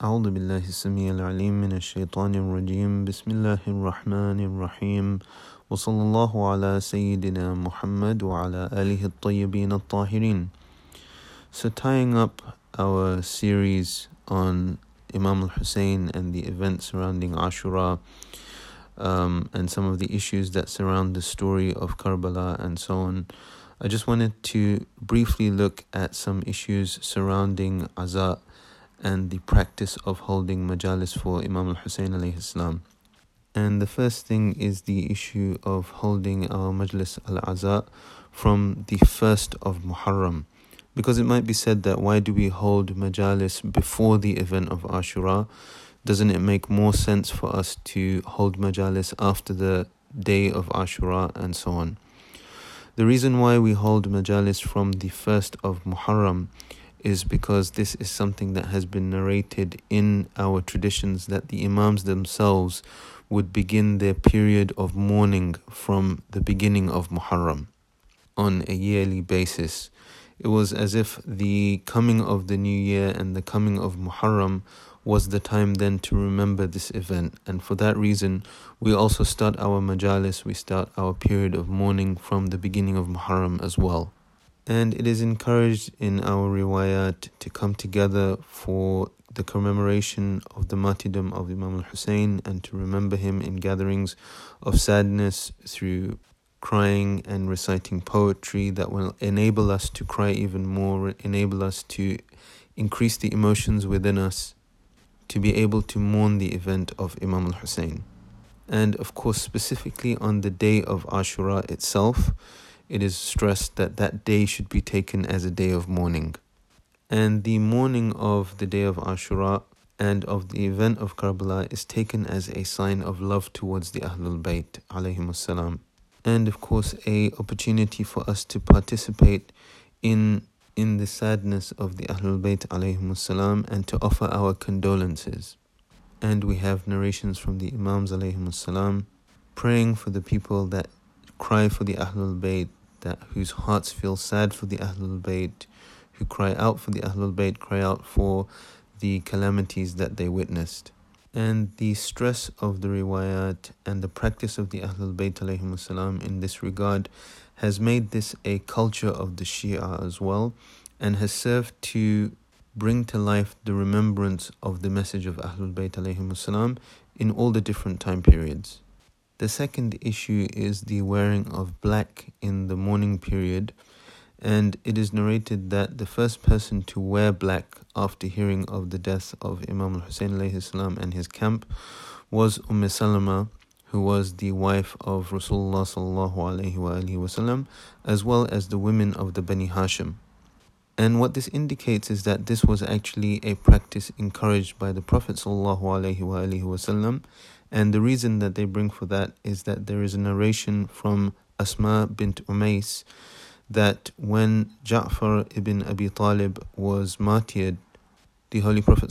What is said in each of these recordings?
أعوذ بالله السميع العليم من الشيطان الرجيم بسم الله الرحمن الرحيم وصلى الله على سيدنا محمد وعلى آله الطيبين الطاهرين. So tying up our series on Imam al-Hussein and the events surrounding Ashura, and some of the issues that surround the story of Karbala and so on, I just wanted to briefly look at some issues surrounding Aza and the practice of holding majalis for Imam al-Hussein alayhi salam. And the first thing is the issue of holding our majlis al-Aza from the 1st of Muharram. Because it might be said that why do we hold majalis before the event of Ashura? Doesn't it make more sense for us to hold majalis after the day of Ashura and so on? The reason why we hold majalis from the 1st of Muharram is because this is something that has been narrated in our traditions, that the Imams themselves would begin their period of mourning from the beginning of Muharram on a yearly basis. It was as if the coming of the new year and the coming of Muharram was the time then to remember this event. And for that reason, we also start our majalis, we start our period of mourning from the beginning of Muharram as well. And it is encouraged in our riwayat to come together for the commemoration of the martyrdom of Imam al-Hussein and to remember him in gatherings of sadness through crying and reciting poetry that will enable us to cry even more, enable us to increase the emotions within us, to be able to mourn the event of Imam al-Hussein. And of course, specifically on the day of Ashura itself, it is stressed that that day should be taken as a day of mourning. And the mourning of the day of Ashura and of the event of Karbala is taken as a sign of love towards the Ahlul Bayt alayhimus salam. And of course, a opportunity for us to participate in the sadness of the Ahlul Bayt alayhimus salam and to offer our condolences. And we have narrations from the Imams alayhimus salam praying for the people that cry for the Ahlul Bayt, that whose hearts feel sad for the Ahlul Bayt, who cry out for the Ahlul Bayt, cry out for the calamities that they witnessed. And the stress of the riwayat and the practice of the Ahlul Bayt alayhimus salam in this regard has made this a culture of the Shia as well, and has served to bring to life the remembrance of the message of Ahlul Bayt alayhimus salam in all the different time periods. The second issue is the wearing of black in the mourning period, and it is narrated that the first person to wear black after hearing of the death of Imam al-Hussein alayhi salam and his camp was Salama, who was the wife of Rasulullah sallallahu alayhi wa sallam, as well as the women of the Bani Hashim. And what this indicates is that this was actually a practice encouraged by the Prophet sallallahu alayhi wa sallam. And the reason that they bring for that is that there is a narration from Asma bint Umais that when Ja'far ibn Abi Talib was martyred, the Holy Prophet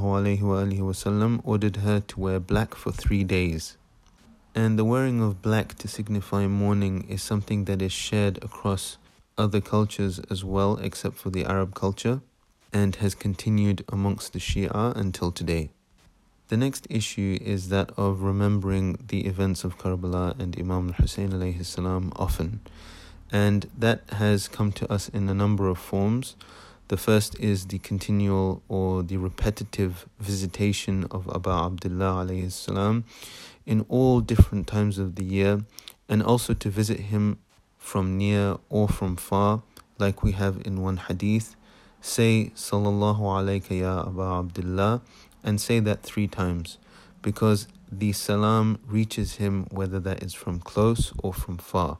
ﷺ ordered her to wear black for 3 days. And the wearing of black to signify mourning is something that is shared across other cultures as well, except for the Arab culture, and has continued amongst the Shia until today. The next issue is that of remembering the events of Karbala and Imam al-Hussein alayhi salam often. And that has come to us in a number of forms. The first is the continual or the repetitive visitation of Abu Abdullah alayhi salam in all different times of the year, and also to visit him from near or from far, like we have in one hadith. Say, Sallallahu alayka ya Abu Abdullah, and say that 3 times, because the salam reaches him whether that is from close or from far.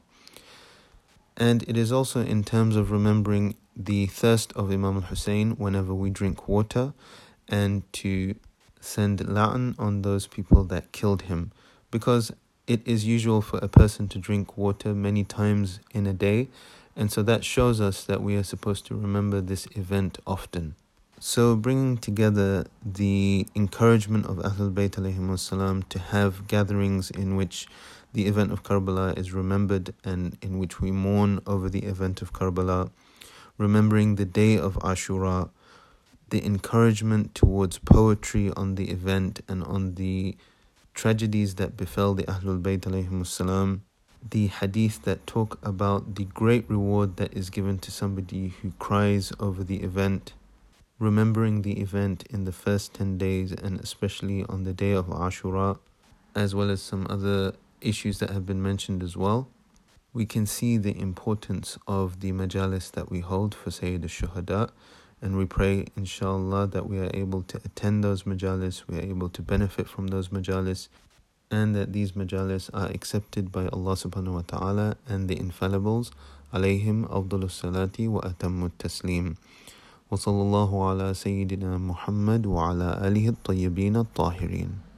And it is also in terms of remembering the thirst of Imam al-Hussein whenever we drink water, and to send la'an on those people that killed him, because it is usual for a person to drink water many times in a day, and so that shows us that we are supposed to remember this event often. So bringing together the encouragement of Ahlul Bayt alayhimus salam to have gatherings in which the event of Karbala is remembered and in which we mourn over the event of Karbala, remembering the day of Ashura, the encouragement towards poetry on the event and on the tragedies that befell the Ahlul Bayt alayhimus salam, the hadith that talk about the great reward that is given to somebody who cries over the event, remembering the event in the first 10 days and especially on the day of Ashura, as well as some other issues that have been mentioned as well. We can see the importance of the majalis that we hold for Sayyid al-Shuhada, and we pray inshallah that we are able to attend those majalis, we are able to benefit from those majalis, and that these majalis are accepted by Allah subhanahu wa ta'ala and the infallibles, alayhim afdalus salati wa atammu taslim. Wa sallallahu ala Sayyidina Muhammad wa ala alihi at-tayyibin at-tahirin.